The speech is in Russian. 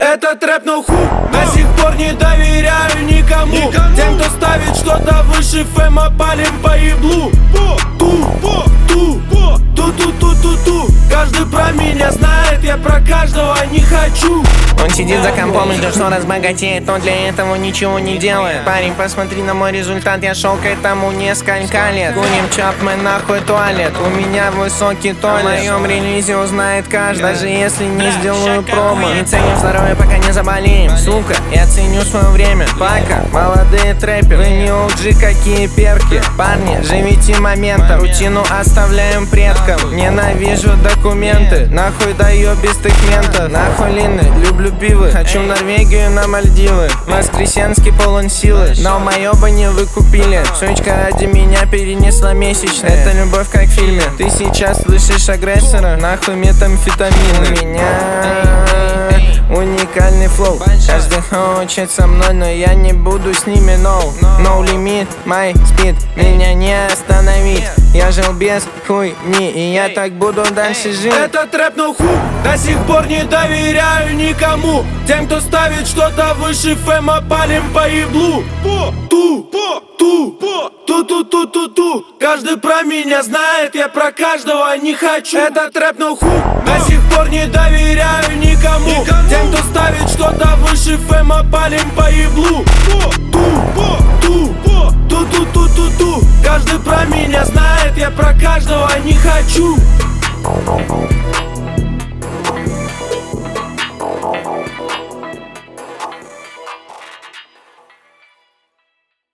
Это трэп no who. До сих пор не доверяю никому. Тем, кто ставит что-то выше фэма, палим по еблу. Ту-ту-ту-ту-ту. Каждый про меня знает, я про каждого не хочу. Он сидит за компом и ждет, что разбогатеет, но для этого ничего не делает. Парень, посмотри на мой результат, я шел к этому несколько лет. Курим Чапмен, нахуй туалет, у меня высокий туалет. О моем релизе узнает каждый, даже если не сделаю промо. Не ценим здоровье, пока не заболеем, сука, я ценю свое время. Пока, молодые трэперы, вы не OG, какие перки. Парни, живите моментом, рутину оставляем предкам. Ненавижу документы, нахуй доебистых ментов. Нахуй лины, люблю пиво, хочу в Норвегию, на Мальдивы. Воскресенский полон силы, но моё не вы купили. Сучка ради меня перенесла месячные. Это любовь как в фильме. Ты сейчас слышишь агрессора, нахуй метамфетамин. У меня уникальный флоу. Каждый хочет со мной, но я не буду с ними. No limit, my speed, меня не остановить. Я жил без хуйни, и я так буду дальше жить. Это трэп no who. До сих пор не доверяю никому. Тем, кто ставит что-то выше фэма, палим по еблу. Ту-ту-ту-ту. Каждый про меня знает, я про каждого не хочу. Это трэп no who. До сих пор не доверяю никому. Тем, кто ставит что-то выше фэма, палим по еблу. Ту-ту-ту-ту. Каждый про меня знает, я про каждого не хочу.